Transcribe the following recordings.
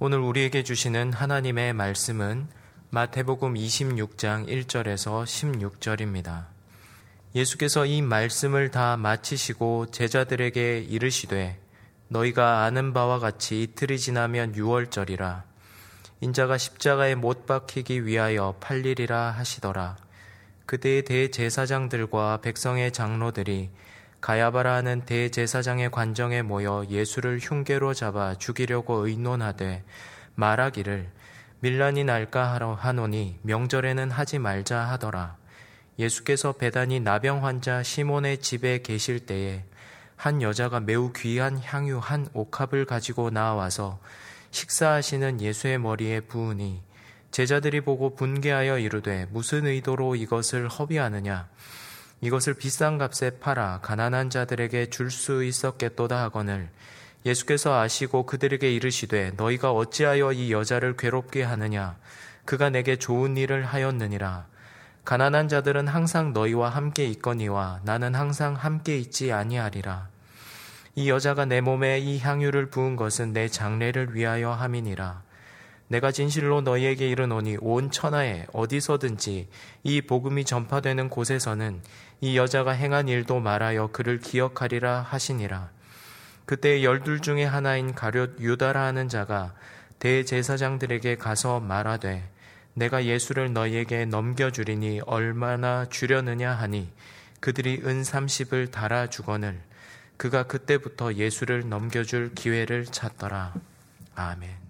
오늘 우리에게 주시는 하나님의 말씀은 마태복음 26장 1절에서 16절입니다. 예수께서 이 말씀을 다 마치시고 제자들에게 이르시되 너희가 아는 바와 같이 이틀이 지나면 유월절이라 인자가 십자가에 못 박히기 위하여 팔리리라 하시더라. 그때의 대제사장들과 백성의 장로들이 가야바라 하는 대제사장의 관정에 모여 예수를 흉계로 잡아 죽이려고 의논하되 말하기를 밀란이 날까 하노니 명절에는 하지 말자 하더라. 예수께서 베다니 나병 환자 시몬의 집에 계실 때에 한 여자가 매우 귀한 향유 한 옥합을 가지고 나와서 식사하시는 예수의 머리에 부으니 제자들이 보고 분개하여 이르되 무슨 의도로 이것을 허비하느냐? 이것을 비싼 값에 팔아 가난한 자들에게 줄 수 있었겠도다 하거늘 예수께서 아시고 그들에게 이르시되 너희가 어찌하여 이 여자를 괴롭게 하느냐? 그가 내게 좋은 일을 하였느니라. 가난한 자들은 항상 너희와 함께 있거니와 나는 항상 함께 있지 아니하리라. 이 여자가 내 몸에 이 향유를 부은 것은 내 장례를 위하여 함이니라. 내가 진실로 너희에게 이르노니 온 천하에 어디서든지 이 복음이 전파되는 곳에서는 이 여자가 행한 일도 말하여 그를 기억하리라 하시니라. 그때 12 중에 하나인 가룟 유다라 하는 자가 대제사장들에게 가서 말하되 내가 예수를 너희에게 넘겨주리니 얼마나 주려느냐 하니 그들이 은 30을 달아주거늘 그가 그때부터 예수를 넘겨줄 기회를 찾더라. 아멘.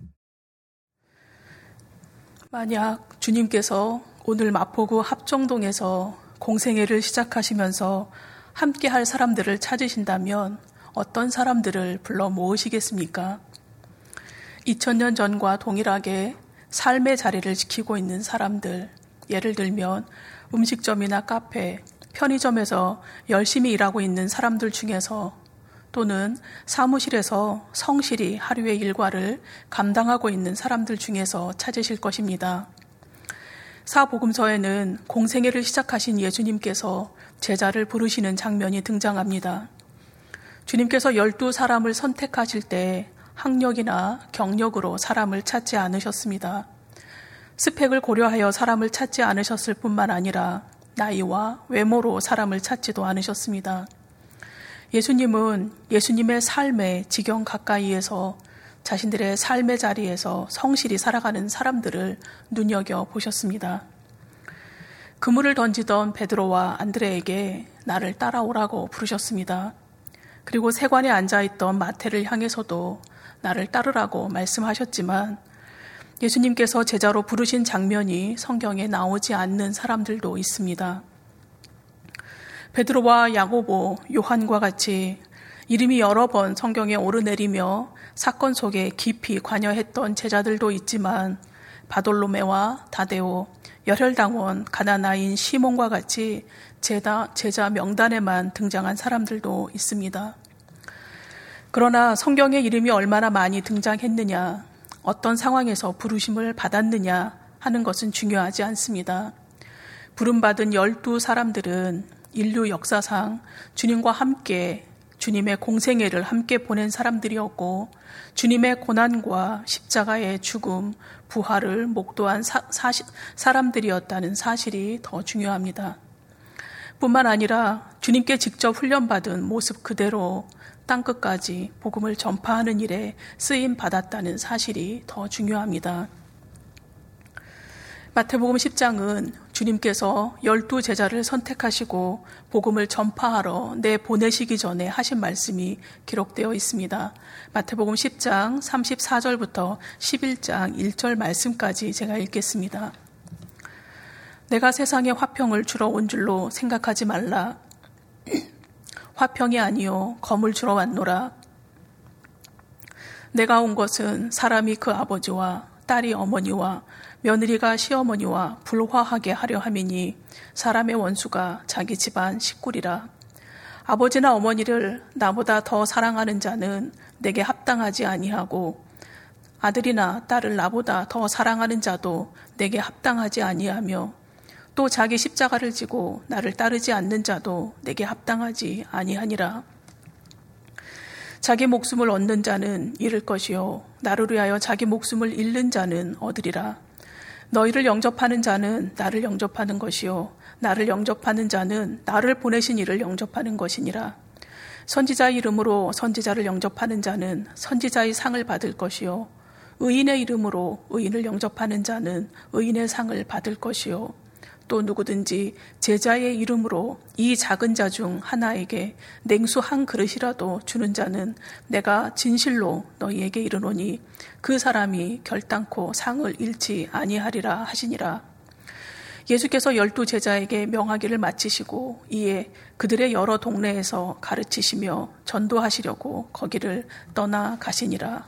만약 주님께서 오늘 마포구 합정동에서 공생애를 시작하시면서 함께할 사람들을 찾으신다면 어떤 사람들을 불러 모으시겠습니까? 2000년 전과 동일하게 삶의 자리를 지키고 있는 사람들, 예를 들면 음식점이나 카페, 편의점에서 열심히 일하고 있는 사람들 중에서 또는 사무실에서 성실히 하루의 일과를 감당하고 있는 사람들 중에서 찾으실 것입니다. 사복음서에는 공생애를 시작하신 예수님께서 제자를 부르시는 장면이 등장합니다. 주님께서 12사람을 선택하실 때 학력이나 경력으로 사람을 찾지 않으셨습니다. 스펙을 고려하여 사람을 찾지 않으셨을 뿐만 아니라 나이와 외모로 사람을 찾지도 않으셨습니다. 예수님은 예수님의 삶의 지경 가까이에서 자신들의 삶의 자리에서 성실히 살아가는 사람들을 눈여겨보셨습니다. 그물을 던지던 베드로와 안드레에게 나를 따라오라고 부르셨습니다. 그리고 세관에 앉아있던 마태를 향해서도 나를 따르라고 말씀하셨지만 예수님께서 제자로 부르신 장면이 성경에 나오지 않는 사람들도 있습니다. 베드로와 야고보, 요한과 같이 이름이 여러 번 성경에 오르내리며 사건 속에 깊이 관여했던 제자들도 있지만 바돌로메와 다데오, 열혈당원 가나나인 시몬과 같이 제자 명단에만 등장한 사람들도 있습니다. 그러나 성경에 이름이 얼마나 많이 등장했느냐, 어떤 상황에서 부르심을 받았느냐 하는 것은 중요하지 않습니다. 부름받은 12사람들은 인류 역사상 주님과 함께 주님의 공생애를 함께 보낸 사람들이었고 주님의 고난과 십자가의 죽음, 부활을 목도한 사람들이었다는 사실이 더 중요합니다. 뿐만 아니라 주님께 직접 훈련받은 모습 그대로 땅끝까지 복음을 전파하는 일에 쓰임받았다는 사실이 더 중요합니다. 마태복음 10장은 주님께서 12제자를 선택하시고 복음을 전파하러 내보내시기 전에 하신 말씀이 기록되어 있습니다. 마태복음 10장 34절부터 11장 1절 말씀까지 제가 읽겠습니다. 내가 세상에 화평을 주러 온 줄로 생각하지 말라. 화평이 아니요 검을 주러 왔노라. 내가 온 것은 사람이 그 아버지와 딸이 어머니와 며느리가 시어머니와 불화하게 하려 함이니 사람의 원수가 자기 집안 식구리라. 아버지나 어머니를 나보다 더 사랑하는 자는 내게 합당하지 아니하고 아들이나 딸을 나보다 더 사랑하는 자도 내게 합당하지 아니하며 또 자기 십자가를 지고 나를 따르지 않는 자도 내게 합당하지 아니하니라. 자기 목숨을 얻는 자는 잃을 것이요 나를 위하여 자기 목숨을 잃는 자는 얻으리라. 너희를 영접하는 자는 나를 영접하는 것이요 나를 영접하는 자는 나를 보내신 이를 영접하는 것이니라. 선지자의 이름으로 선지자를 영접하는 자는 선지자의 상을 받을 것이요 의인의 이름으로 의인을 영접하는 자는 의인의 상을 받을 것이요 또 누구든지 제자의 이름으로 이 작은 자 중 하나에게 냉수 한 그릇이라도 주는 자는 내가 진실로 너희에게 이르노니 그 사람이 결단코 상을 잃지 아니하리라 하시니라. 예수께서 12 제자에게 명하기를 마치시고 이에 그들의 여러 동네에서 가르치시며 전도하시려고 거기를 떠나 가시니라.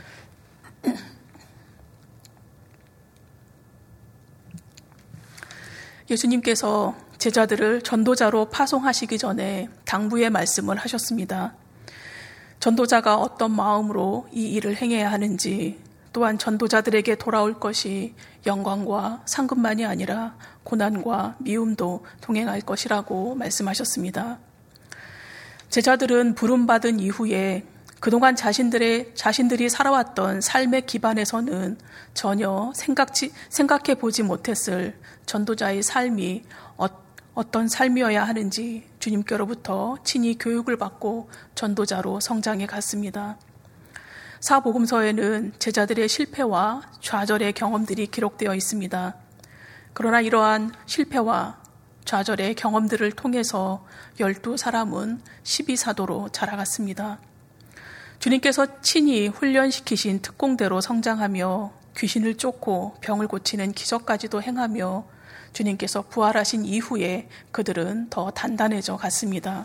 예수님께서 제자들을 전도자로 파송하시기 전에 당부의 말씀을 하셨습니다. 전도자가 어떤 마음으로 이 일을 행해야 하는지, 또한 전도자들에게 돌아올 것이 영광과 상급만이 아니라 고난과 미움도 동행할 것이라고 말씀하셨습니다. 제자들은 부름받은 이후에 그동안 자신들이 살아왔던 삶의 기반에서는 전혀 생각해 보지 못했을 전도자의 삶이 어떤 삶이어야 하는지 주님께로부터 친히 교육을 받고 전도자로 성장해 갔습니다. 사복음서에는 제자들의 실패와 좌절의 경험들이 기록되어 있습니다. 그러나 이러한 실패와 좌절의 경험들을 통해서 12사람은 12사도로 자라갔습니다. 주님께서 친히 훈련시키신 특공대로 성장하며 귀신을 쫓고 병을 고치는 기적까지도 행하며 주님께서 부활하신 이후에 그들은 더 단단해져 갔습니다.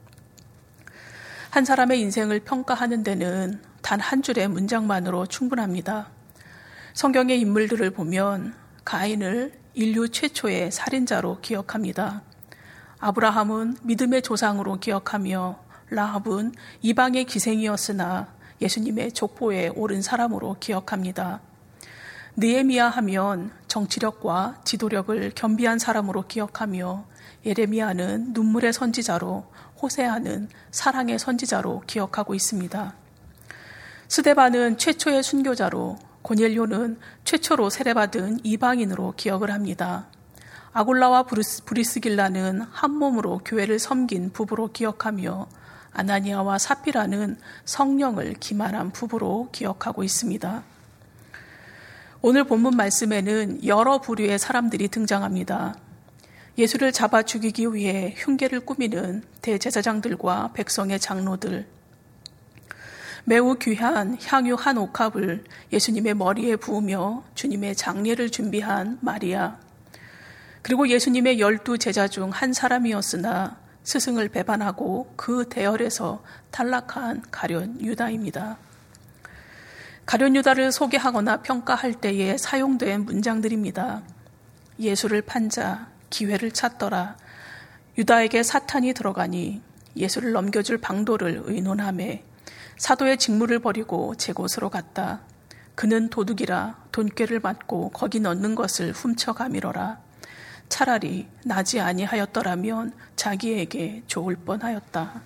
한 사람의 인생을 평가하는 데는 단 한 줄의 문장만으로 충분합니다. 성경의 인물들을 보면 가인을 인류 최초의 살인자로 기억합니다. 아브라함은 믿음의 조상으로 기억하며 라합은 이방의 기생이었으나 예수님의 족보에 오른 사람으로 기억합니다. 느헤미야 하면 정치력과 지도력을 겸비한 사람으로 기억하며 예레미야는 눈물의 선지자로, 호세아는 사랑의 선지자로 기억하고 있습니다. 스데반은 최초의 순교자로, 고넬료는 최초로 세례받은 이방인으로 기억을 합니다. 아굴라와 브리스길라는 한 몸으로 교회를 섬긴 부부로 기억하며 아나니아와 사피라는 성령을 기만한 부부로 기억하고 있습니다. 오늘 본문 말씀에는 여러 부류의 사람들이 등장합니다. 예수를 잡아 죽이기 위해 흉계를 꾸미는 대제사장들과 백성의 장로들, 매우 귀한 향유 한 옥합을 예수님의 머리에 부으며 주님의 장례를 준비한 마리아, 그리고 예수님의 12 제자 중 한 사람이었으나 스승을 배반하고 그 대열에서 탈락한 가룟 유다입니다. 가룟 유다를 소개하거나 평가할 때에 사용된 문장들입니다. 예수를 판자, 기회를 찾더라. 유다에게 사탄이 들어가니 예수를 넘겨줄 방도를 의논하매 사도의 직무를 버리고 제 곳으로 갔다. 그는 도둑이라 돈꾀를 맞고 거기 넣는 것을 훔쳐가미러라. 차라리 나지 아니하였더라면 자기에게 좋을 뻔하였다.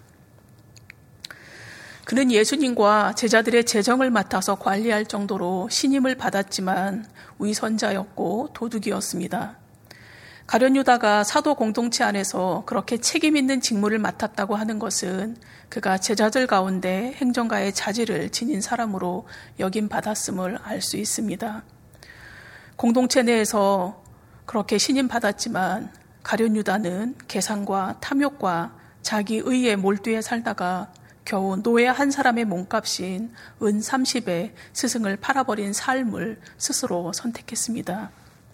그는 예수님과 제자들의 재정을 맡아서 관리할 정도로 신임을 받았지만 위선자였고 도둑이었습니다. 가룟 유다가 사도 공동체 안에서 그렇게 책임 있는 직무를 맡았다고 하는 것은 그가 제자들 가운데 행정가의 자질을 지닌 사람으로 여김받았음을 알 수 있습니다. 공동체 내에서 그렇게 신임받았지만 가룟 유다는 계산과 탐욕과 자기 의에 몰두해 살다가 겨우 노예 한 사람의 몸값인 은 30에 스승을 팔아버린 삶을 스스로 선택했습니다.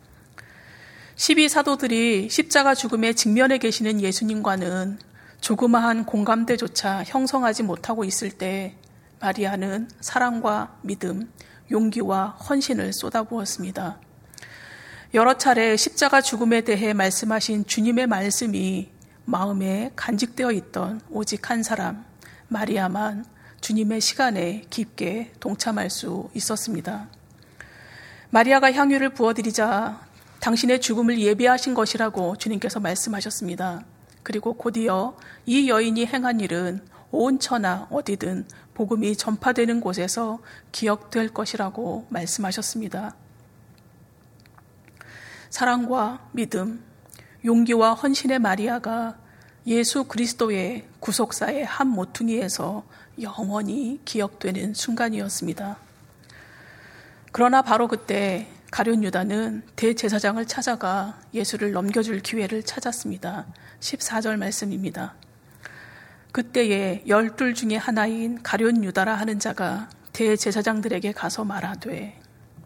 12사도들이 십자가 죽음에 직면해 계시는 예수님과는 조그마한 공감대조차 형성하지 못하고 있을 때 마리아는 사랑과 믿음, 용기와 헌신을 쏟아부었습니다. 여러 차례 십자가 죽음에 대해 말씀하신 주님의 말씀이 마음에 간직되어 있던 오직 한 사람, 마리아만 주님의 시간에 깊게 동참할 수 있었습니다. 마리아가 향유를 부어드리자 당신의 죽음을 예비하신 것이라고 주님께서 말씀하셨습니다. 그리고 곧이어 이 여인이 행한 일은 온 천하 어디든 복음이 전파되는 곳에서 기억될 것이라고 말씀하셨습니다. 사랑과 믿음, 용기와 헌신의 마리아가 예수 그리스도의 구속사의 한 모퉁이에서 영원히 기억되는 순간이었습니다. 그러나 바로 그때 가룟 유다는 대제사장을 찾아가 예수를 넘겨줄 기회를 찾았습니다. 14절 말씀입니다. 그때에 12 중에 하나인 가룟 유다라 하는 자가 대제사장들에게 가서 말하되,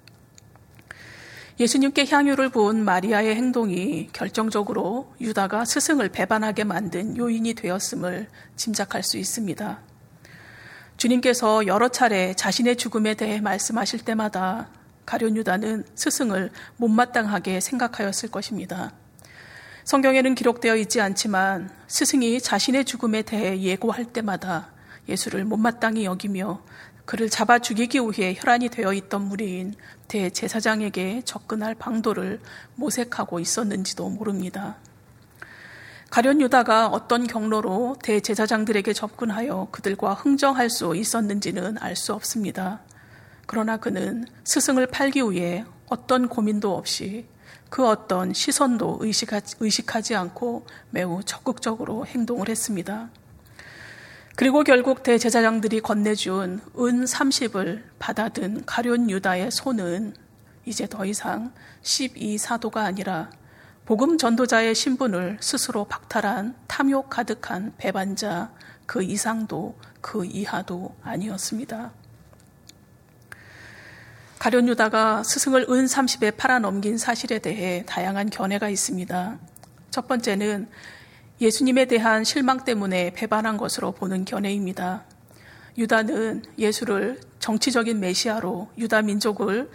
예수님께 향유를 부은 마리아의 행동이 결정적으로 유다가 스승을 배반하게 만든 요인이 되었음을 짐작할 수 있습니다. 주님께서 여러 차례 자신의 죽음에 대해 말씀하실 때마다 가룟 유다는 스승을 못마땅하게 생각하였을 것입니다. 성경에는 기록되어 있지 않지만 스승이 자신의 죽음에 대해 예고할 때마다 예수를 못마땅히 여기며 그를 잡아 죽이기 위해 혈안이 되어 있던 무리인 대제사장에게 접근할 방도를 모색하고 있었는지도 모릅니다. 가룟 유다가 어떤 경로로 대제사장들에게 접근하여 그들과 흥정할 수 있었는지는 알 수 없습니다. 그러나 그는 스승을 팔기 위해 어떤 고민도 없이 그 어떤 시선도 의식하지 않고 매우 적극적으로 행동을 했습니다. 그리고 결국 대제사장들이 건네준 은 30을 받아든 가룟 유다의 손은 이제 더 이상 12사도가 아니라 복음 전도자의 신분을 스스로 박탈한 탐욕 가득한 배반자, 그 이상도 그 이하도 아니었습니다. 가룟 유다가 스승을 은 30에 팔아넘긴 사실에 대해 다양한 견해가 있습니다. 첫 번째는 예수님에 대한 실망 때문에 배반한 것으로 보는 견해입니다. 유다는 예수를 정치적인 메시아로 유다 민족을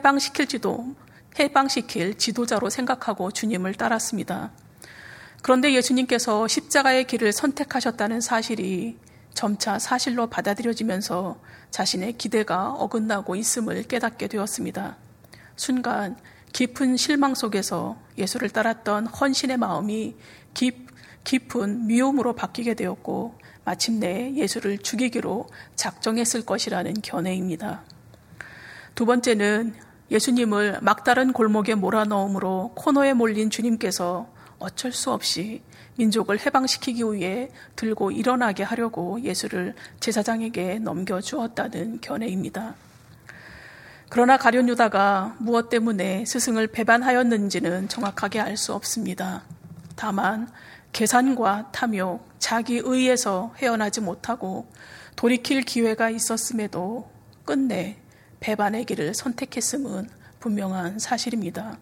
해방시킬 지도자로 생각하고 주님을 따랐습니다. 그런데 예수님께서 십자가의 길을 선택하셨다는 사실이 점차 사실로 받아들여지면서 자신의 기대가 어긋나고 있음을 깨닫게 되었습니다. 순간 깊은 실망 속에서 예수를 따랐던 헌신의 마음이 깊은 미움으로 바뀌게 되었고 마침내 예수를 죽이기로 작정했을 것이라는 견해입니다. 두 번째는 예수님을 막다른 골목에 몰아넣음으로 코너에 몰린 주님께서 어쩔 수 없이 민족을 해방시키기 위해 들고 일어나게 하려고 예수를 제사장에게 넘겨주었다는 견해입니다. 그러나 가룟 유다가 무엇 때문에 스승을 배반하였는지는 정확하게 알 수 없습니다. 다만 계산과 탐욕, 자기 의에서 헤어나지 못하고 돌이킬 기회가 있었음에도 끝내 배반의 길을 선택했음은 분명한 사실입니다.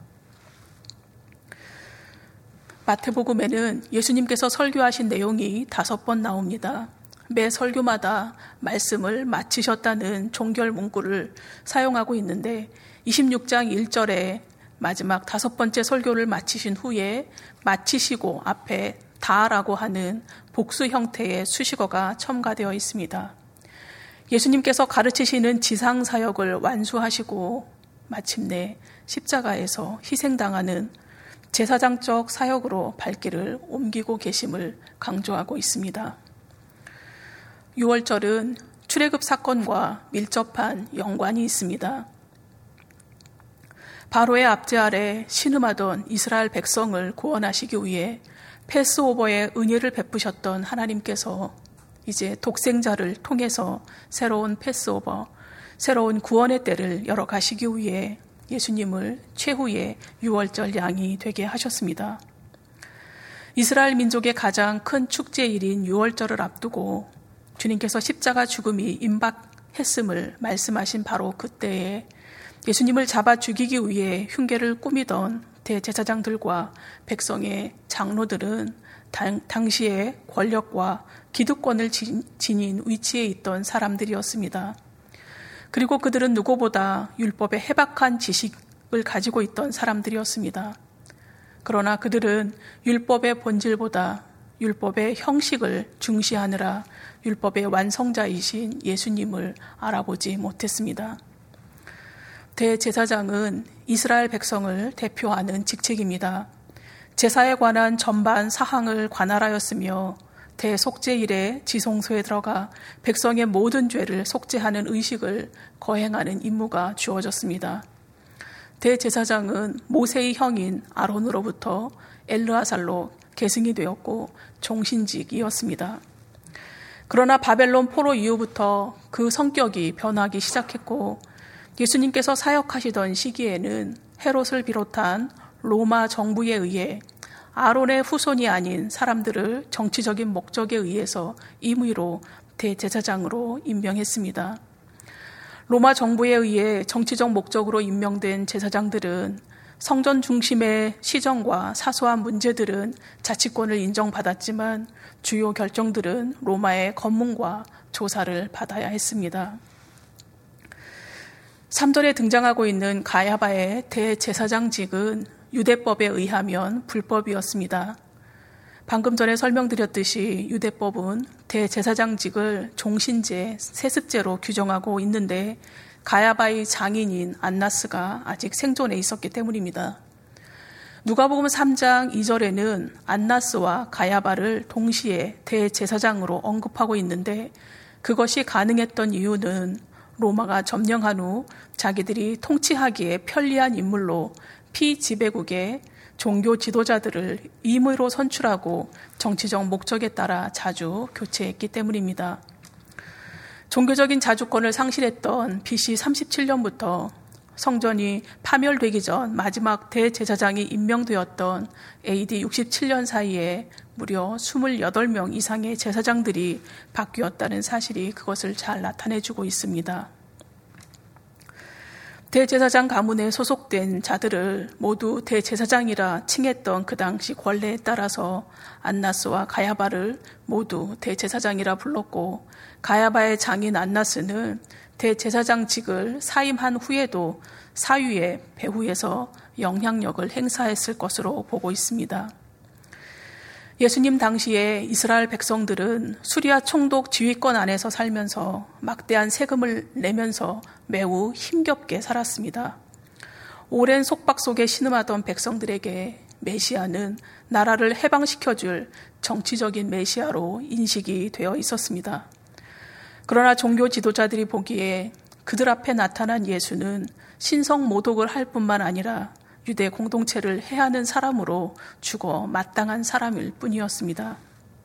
마태복음에는 예수님께서 설교하신 내용이 5번 나옵니다. 매 설교마다 말씀을 마치셨다는 종결 문구를 사용하고 있는데 26장 1절에 마지막 5번째 설교를 마치신 후에 마치시고 앞에 다라고 하는 복수 형태의 수식어가 첨가되어 있습니다. 예수님께서 가르치시는 지상사역을 완수하시고 마침내 십자가에서 희생당하는 제사장적 사역으로 발길을 옮기고 계심을 강조하고 있습니다. 6월절은 출애굽 사건과 밀접한 연관이 있습니다. 바로의 압제 아래 신음하던 이스라엘 백성을 구원하시기 위해 패스오버의 은혜를 베푸셨던 하나님께서 이제 독생자를 통해서 새로운 패스오버, 새로운 구원의 때를 열어가시기 위해 예수님을 최후의 6월절 양이 되게 하셨습니다. 이스라엘 민족의 가장 큰 축제일인 6월절을 앞두고 주님께서 십자가 죽음이 임박했음을 말씀하신 바로 그때에 예수님을 잡아 죽이기 위해 흉계를 꾸미던 대제사장들과 백성의 장로들은 당시의 권력과 기득권을 지닌 위치에 있던 사람들이었습니다. 그리고 그들은 누구보다 율법의 해박한 지식을 가지고 있던 사람들이었습니다. 그러나 그들은 율법의 본질보다 율법의 형식을 중시하느라 율법의 완성자이신 예수님을 알아보지 못했습니다. 대제사장은 이스라엘 백성을 대표하는 직책입니다. 제사에 관한 전반 사항을 관할하였으며 대속죄일에 지성소에 들어가 백성의 모든 죄를 속죄하는 의식을 거행하는 임무가 주어졌습니다. 대제사장은 모세의 형인 아론으로부터 엘르아살로 계승이 되었고 종신직이었습니다. 그러나 바벨론 포로 이후부터 그 성격이 변하기 시작했고 예수님께서 사역하시던 시기에는 헤롯을 비롯한 로마 정부에 의해 아론의 후손이 아닌 사람들을 정치적인 목적에 의해서 임의로 대제사장으로 임명했습니다. 로마 정부에 의해 정치적 목적으로 임명된 제사장들은 성전 중심의 시정과 사소한 문제들은 자치권을 인정받았지만 주요 결정들은 로마의 검문과 조사를 받아야 했습니다. 3절에 등장하고 있는 가야바의 대제사장직은 유대법에 의하면 불법이었습니다. 방금 전에 설명드렸듯이 유대법은 대제사장직을 종신제, 세습제로 규정하고 있는데 가야바의 장인인 안나스가 아직 생존해 있었기 때문입니다. 누가복음 3장 2절에는 안나스와 가야바를 동시에 대제사장으로 언급하고 있는데 그것이 가능했던 이유는 로마가 점령한 후 자기들이 통치하기에 편리한 인물로 피지배국의 종교 지도자들을 임의로 선출하고 정치적 목적에 따라 자주 교체했기 때문입니다. 종교적인 자주권을 상실했던 BC 37년부터 성전이 파멸되기 전 마지막 대제사장이 임명되었던 AD 67년 사이에 무려 28명 이상의 제사장들이 바뀌었다는 사실이 그것을 잘 나타내주고 있습니다. 대제사장 가문에 소속된 자들을 모두 대제사장이라 칭했던 그 당시 권례에 따라서 안나스와 가야바를 모두 대제사장이라 불렀고 가야바의 장인 안나스는 대제사장직을 사임한 후에도 사위의 배후에서 영향력을 행사했을 것으로 보고 있습니다. 예수님 당시에 이스라엘 백성들은 수리아 총독 지휘권 안에서 살면서 막대한 세금을 내면서 매우 힘겹게 살았습니다. 오랜 속박 속에 신음하던 백성들에게 메시아는 나라를 해방시켜줄 정치적인 메시아로 인식이 되어 있었습니다. 그러나 종교 지도자들이 보기에 그들 앞에 나타난 예수는 신성 모독을 할 뿐만 아니라 유대 공동체를 해하는 사람으로 죽어 마땅한 사람일 뿐이었습니다.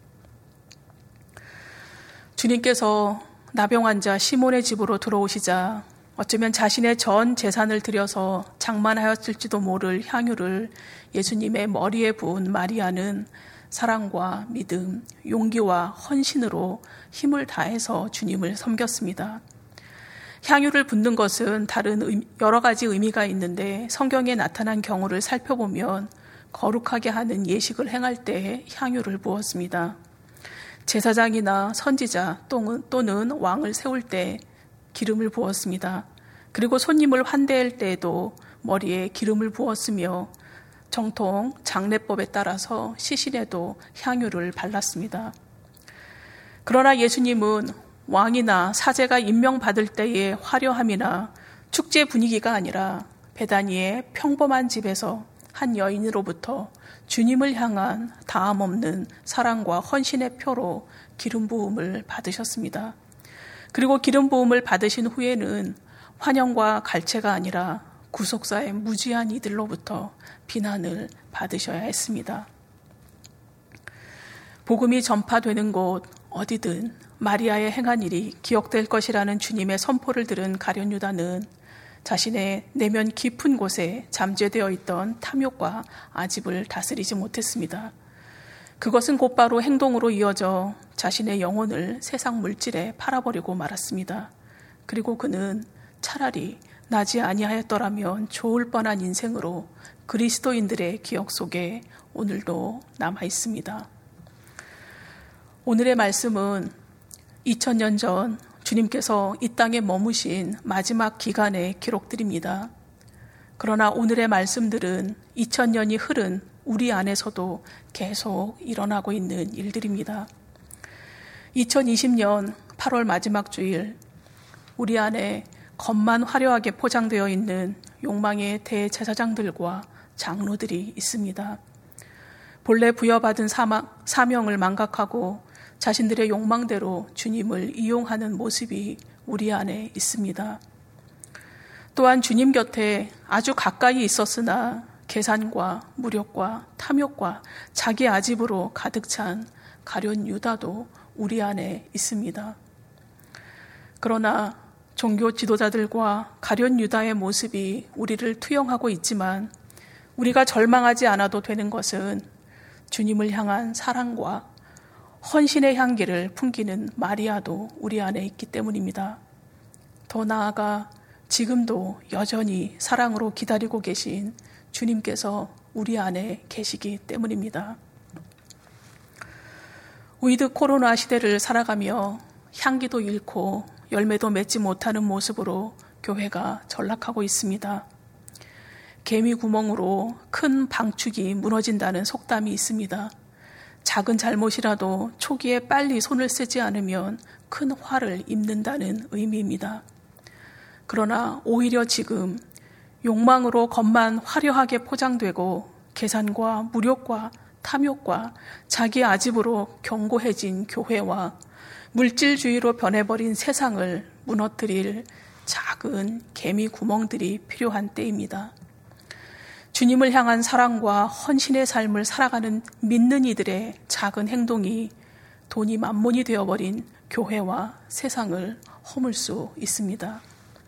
주님께서 나병 환자 시몬의 집으로 들어오시자 어쩌면 자신의 전 재산을 들여서 장만하였을지도 모를 향유를 예수님의 머리에 부은 마리아는 사랑과 믿음, 용기와 헌신으로 힘을 다해서 주님을 섬겼습니다. 향유를 붓는 것은 다른 여러 가지 의미가 있는데 성경에 나타난 경우를 살펴보면 거룩하게 하는 예식을 행할 때에 향유를 부었습니다. 제사장이나 선지자 또는 왕을 세울 때 기름을 부었습니다. 그리고 손님을 환대할 때에도 머리에 기름을 부었으며 정통 장례법에 따라서 시신에도 향유를 발랐습니다. 그러나 예수님은 왕이나 사제가 임명받을 때의 화려함이나 축제 분위기가 아니라 베다니의 평범한 집에서 한 여인으로부터 주님을 향한 다함 없는 사랑과 헌신의 표로 기름 부음을 받으셨습니다. 그리고 기름 부음을 받으신 후에는 환영과 갈채가 아니라 구속사의 무지한 이들로부터 비난을 받으셔야 했습니다. 복음이 전파되는 곳 어디든 마리아의 행한 일이 기억될 것이라는 주님의 선포를 들은 가룟 유다는 자신의 내면 깊은 곳에 잠재되어 있던 탐욕과 아집을 다스리지 못했습니다. 그것은 곧바로 행동으로 이어져 자신의 영혼을 세상 물질에 팔아버리고 말았습니다. 그리고 그는 차라리 나지 아니하였더라면 좋을 뻔한 인생으로 그리스도인들의 기억 속에 오늘도 남아 있습니다. 오늘의 말씀은 2000년 전 주님께서 이 땅에 머무신 마지막 기간의 기록들입니다. 그러나 오늘의 말씀들은 2000년이 흐른 우리 안에서도 계속 일어나고 있는 일들입니다. 2020년 8월 마지막 주일, 우리 안에 겉만 화려하게 포장되어 있는 욕망의 대제사장들과 장로들이 있습니다. 본래 부여받은 사명을 망각하고 자신들의 욕망대로 주님을 이용하는 모습이 우리 안에 있습니다. 또한 주님 곁에 아주 가까이 있었으나 계산과 무력과 탐욕과 자기 아집으로 가득 찬 가룟 유다도 우리 안에 있습니다. 그러나 종교 지도자들과 가룟 유다의 모습이 우리를 투영하고 있지만 우리가 절망하지 않아도 되는 것은 주님을 향한 사랑과 헌신의 향기를 풍기는 마리아도 우리 안에 있기 때문입니다. 더 나아가 지금도 여전히 사랑으로 기다리고 계신 주님께서 우리 안에 계시기 때문입니다. 위드 코로나 시대를 살아가며 향기도 잃고 열매도 맺지 못하는 모습으로 교회가 전락하고 있습니다. 개미 구멍으로 큰 방축이 무너진다는 속담이 있습니다. 작은 잘못이라도 초기에 빨리 손을 쓰지 않으면 큰 화를 입는다는 의미입니다. 그러나 오히려 지금 욕망으로 겉만 화려하게 포장되고 계산과 무력과 탐욕과 자기 아집으로 견고해진 교회와 물질주의로 변해버린 세상을 무너뜨릴 작은 개미 구멍들이 필요한 때입니다. 주님을 향한 사랑과 헌신의 삶을 살아가는 믿는 이들의 작은 행동이 돈이 만몬이 되어버린 교회와 세상을 허물 수 있습니다.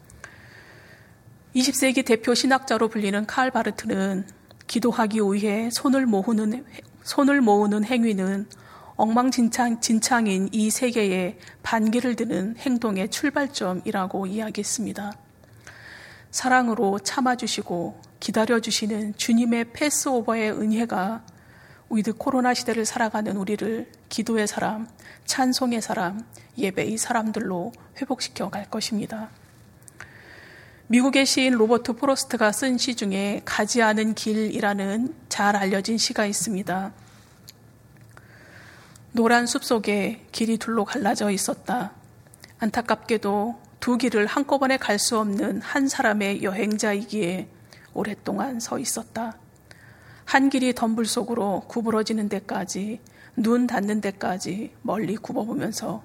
20세기 대표 신학자로 불리는 칼 바르트는 기도하기 위해 손을 모으는 행위는 엉망진창인 이 세계에 반기를 드는 행동의 출발점이라고 이야기했습니다. 사랑으로 참아주시고 기다려주시는 주님의 패스오버의 은혜가 위드 코로나 시대를 살아가는 우리를 기도의 사람, 찬송의 사람, 예배의 사람들로 회복시켜 갈 것입니다. 미국의 시인 로버트 프로스트가 쓴 시 중에 가지 않은 길이라는 잘 알려진 시가 있습니다. 노란 숲 속에 길이 둘로 갈라져 있었다. 안타깝게도 두 길을 한꺼번에 갈 수 없는 한 사람의 여행자이기에 오랫동안 서 있었다. 한 길이 덤불 속으로 구부러지는 데까지, 눈 닿는 데까지 멀리 굽어보면서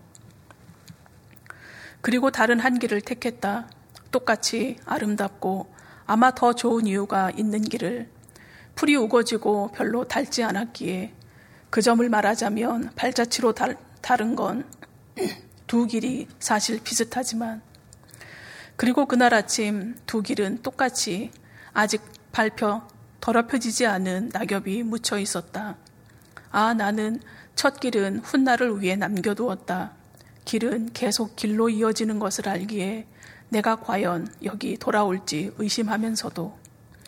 그리고 다른 한 길을 택했다. 똑같이 아름답고 아마 더 좋은 이유가 있는 길을. 풀이 우거지고 별로 닳지 않았기에 그 점을 말하자면 발자취로 다른 건 두 길이 사실 비슷하지만 그리고 그날 아침 두 길은 똑같이 아직 더럽혀지지 않은 낙엽이 묻혀 있었다. 아, 나는 첫 길은 훗날을 위해 남겨두었다. 길은 계속 길로 이어지는 것을 알기에 내가 과연 여기 돌아올지 의심하면서도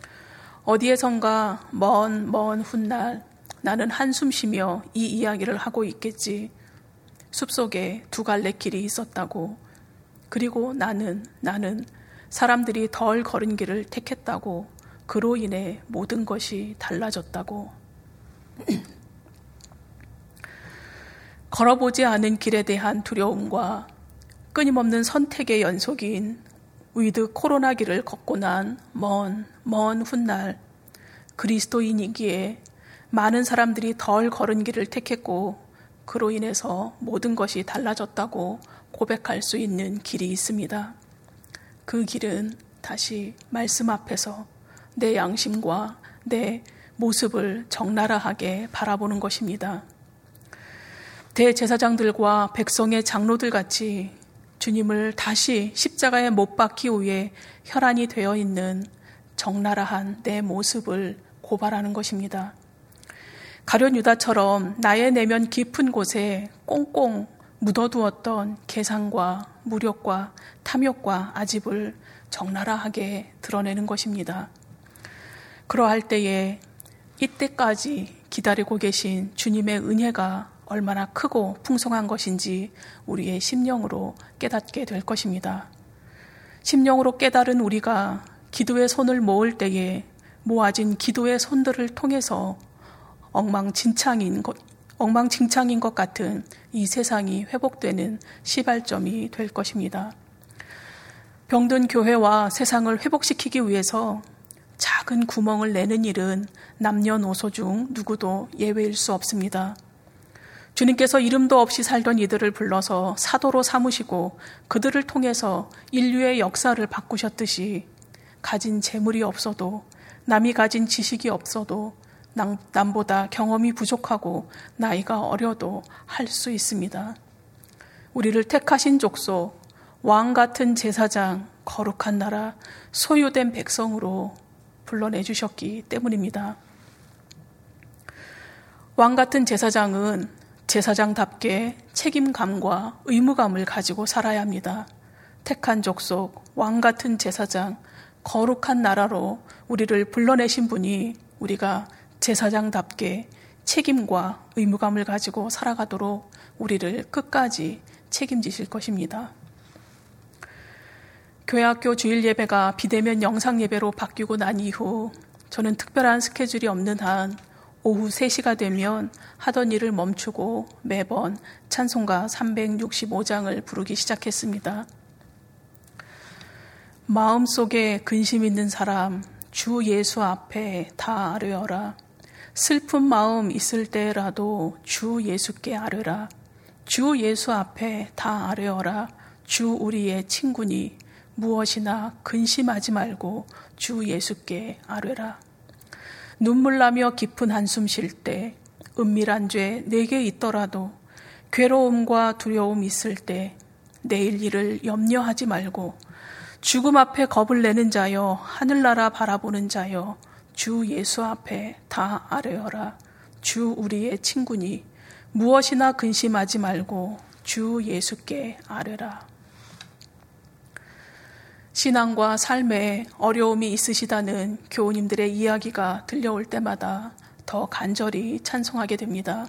어디에선가 먼 훗날 나는 한숨 쉬며 이 이야기를 하고 있겠지. 숲속에 두 갈래 길이 있었다고. 그리고 나는 사람들이 덜 걸은 길을 택했다고. 그로 인해 모든 것이 달라졌다고. 걸어보지 않은 길에 대한 두려움과 끊임없는 선택의 연속인 위드 코로나 길을 걷고 난 먼 훗날 그리스도인이기에 많은 사람들이 덜 걸은 길을 택했고 그로 인해서 모든 것이 달라졌다고 고백할 수 있는 길이 있습니다. 그 길은 다시 말씀 앞에서 내 양심과 내 모습을 적나라하게 바라보는 것입니다. 대제사장들과 백성의 장로들 같이 주님을 다시 십자가에 못 박기 위해 혈안이 되어 있는 적나라한 내 모습을 고발하는 것입니다. 가룟 유다처럼 나의 내면 깊은 곳에 꽁꽁 묻어두었던 계산과 무력과 탐욕과 아집을 적나라하게 드러내는 것입니다. 그러할 때에 이때까지 기다리고 계신 주님의 은혜가 얼마나 크고 풍성한 것인지 우리의 심령으로 깨닫게 될 것입니다. 심령으로 깨달은 우리가 기도의 손을 모을 때에 모아진 기도의 손들을 통해서 엉망진창인 것 같은 이 세상이 회복되는 시발점이 될 것입니다. 병든 교회와 세상을 회복시키기 위해서 작은 구멍을 내는 일은 남녀노소 중 누구도 예외일 수 없습니다. 주님께서 이름도 없이 살던 이들을 불러서 사도로 삼으시고 그들을 통해서 인류의 역사를 바꾸셨듯이 가진 재물이 없어도, 남이 가진 지식이 없어도, 남보다 경험이 부족하고 나이가 어려도 할 수 있습니다. 우리를 택하신 족속, 왕 같은 제사장, 거룩한 나라, 소유된 백성으로 불러내주셨기 때문입니다. 왕 같은 제사장은 제사장답게 책임감과 의무감을 가지고 살아야 합니다. 택한 족속, 왕 같은 제사장, 거룩한 나라로 우리를 불러내신 분이 우리가 제사장답게 책임과 의무감을 가지고 살아가도록 우리를 끝까지 책임지실 것입니다. 교회학교 주일 예배가 비대면 영상 예배로 바뀌고 난 이후 저는 특별한 스케줄이 없는 한 오후 3시가 되면 하던 일을 멈추고 매번 찬송가 365장을 부르기 시작했습니다. 마음속에 근심 있는 사람 주 예수 앞에 다 아뢰어라. 슬픈 마음 있을 때라도 주 예수께 아뢰라. 주 예수 앞에 다 아뢰어라. 주 우리의 친구니 무엇이나 근심하지 말고 주 예수께 아뢰라. 눈물 나며 깊은 한숨 쉴 때, 은밀한 죄 내게 있더라도, 괴로움과 두려움 있을 때, 내일 일을 염려하지 말고, 죽음 앞에 겁을 내는 자여, 하늘나라 바라보는 자여, 주 예수 앞에 다 아뢰어라. 주 우리의 친구니 무엇이나 근심하지 말고 주 예수께 아뢰라. 신앙과 삶에 어려움이 있으시다는 교우님들의 이야기가 들려올 때마다 더 간절히 찬송하게 됩니다.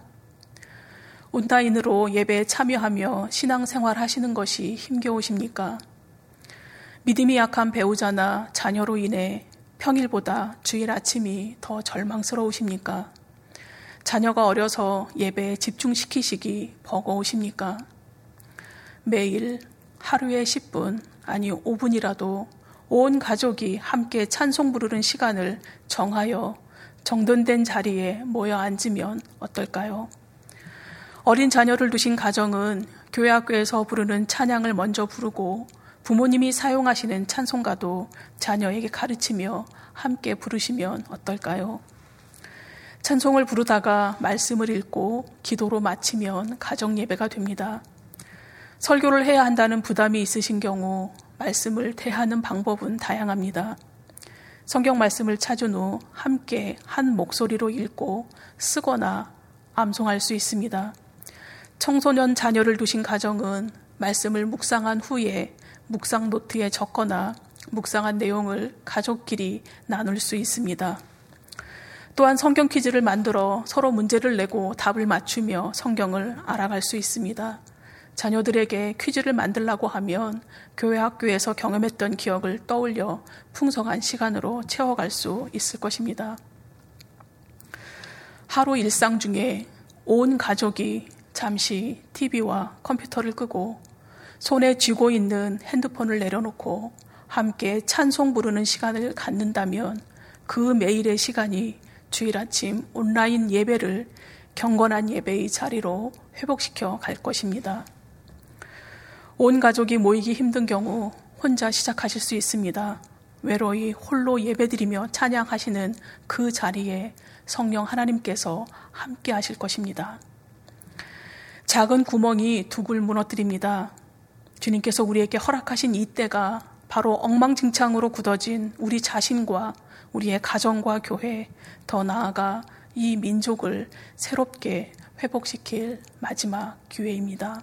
온라인으로 예배에 참여하며 신앙생활 하시는 것이 힘겨우십니까? 믿음이 약한 배우자나 자녀로 인해 평일보다 주일 아침이 더 절망스러우십니까? 자녀가 어려서 예배에 집중시키시기 버거우십니까? 매일 하루에 10분, 아니 5분이라도 온 가족이 함께 찬송 부르는 시간을 정하여 정돈된 자리에 모여 앉으면 어떨까요? 어린 자녀를 두신 가정은 교회학교에서 부르는 찬양을 먼저 부르고 부모님이 사용하시는 찬송가도 자녀에게 가르치며 함께 부르시면 어떨까요? 찬송을 부르다가 말씀을 읽고 기도로 마치면 가정 예배가 됩니다. 설교를 해야 한다는 부담이 있으신 경우 말씀을 대하는 방법은 다양합니다. 성경 말씀을 찾은 후 함께 한 목소리로 읽고 쓰거나 암송할 수 있습니다. 청소년 자녀를 두신 가정은 말씀을 묵상한 후에 묵상 노트에 적거나 묵상한 내용을 가족끼리 나눌 수 있습니다. 또한 성경 퀴즈를 만들어 서로 문제를 내고 답을 맞추며 성경을 알아갈 수 있습니다. 자녀들에게 퀴즈를 만들라고 하면 교회 학교에서 경험했던 기억을 떠올려 풍성한 시간으로 채워갈 수 있을 것입니다. 하루 일상 중에 온 가족이 잠시 TV와 컴퓨터를 끄고 손에 쥐고 있는 핸드폰을 내려놓고 함께 찬송 부르는 시간을 갖는다면 그 매일의 시간이 주일 아침 온라인 예배를 경건한 예배의 자리로 회복시켜 갈 것입니다. 온 가족이 모이기 힘든 경우 혼자 시작하실 수 있습니다. 외로이 홀로 예배드리며 찬양하시는 그 자리에 성령 하나님께서 함께 하실 것입니다. 작은 구멍이 둑을 무너뜨립니다. 주님께서 우리에게 허락하신 이 때가 바로 엉망진창으로 굳어진 우리 자신과 우리의 가정과 교회, 더 나아가 이 민족을 새롭게 회복시킬 마지막 기회입니다.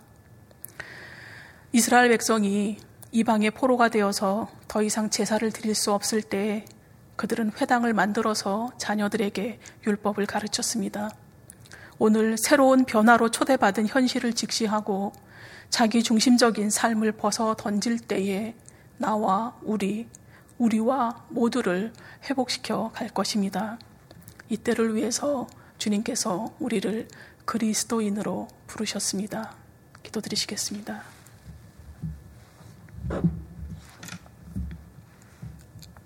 이스라엘 백성이 이방의 포로가 되어서 더 이상 제사를 드릴 수 없을 때 그들은 회당을 만들어서 자녀들에게 율법을 가르쳤습니다. 오늘 새로운 변화로 초대받은 현실을 직시하고 자기 중심적인 삶을 벗어 던질 때에 나와 우리와 모두를 회복시켜 갈 것입니다. 이때를 위해서 주님께서 우리를 그리스도인으로 부르셨습니다. 기도드리시겠습니다.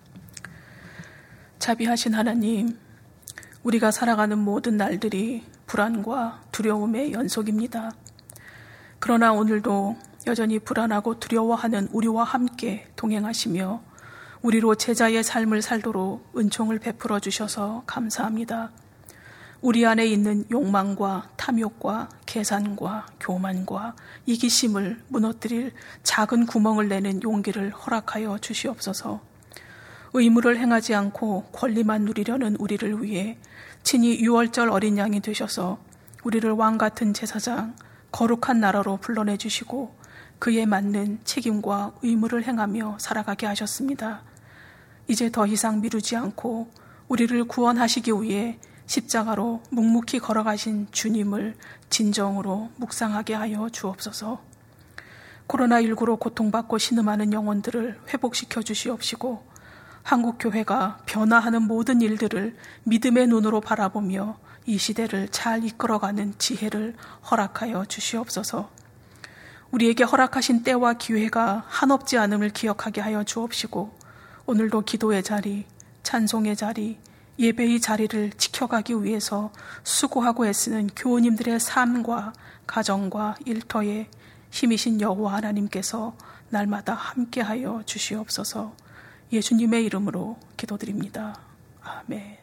자비하신 하나님, 우리가 살아가는 모든 날들이 불안과 두려움의 연속입니다. 그러나 오늘도 여전히 불안하고 두려워하는 우리와 함께 동행하시며 우리로 제자의 삶을 살도록 은총을 베풀어 주셔서 감사합니다. 우리 안에 있는 욕망과 탐욕과 계산과 교만과 이기심을 무너뜨릴 작은 구멍을 내는 용기를 허락하여 주시옵소서. 의무를 행하지 않고 권리만 누리려는 우리를 위해 친히 유월절 어린 양이 되셔서 우리를 왕같은 제사장, 거룩한 나라로 불러내 주시고 그에 맞는 책임과 의무를 행하며 살아가게 하셨습니다. 이제 더 이상 미루지 않고 우리를 구원하시기 위해 십자가로 묵묵히 걸어가신 주님을 진정으로 묵상하게 하여 주옵소서. 코로나19로 고통받고 신음하는 영혼들을 회복시켜 주시옵시고 한국교회가 변화하는 모든 일들을 믿음의 눈으로 바라보며 이 시대를 잘 이끌어가는 지혜를 허락하여 주시옵소서. 우리에게 허락하신 때와 기회가 한없지 않음을 기억하게 하여 주옵시고 오늘도 기도의 자리, 찬송의 자리, 예배의 자리를 지켜가기 위해서 수고하고 애쓰는 교우님들의 삶과 가정과 일터에 힘이신 여호와 하나님께서 날마다 함께하여 주시옵소서. 예수님의 이름으로 기도드립니다. 아멘.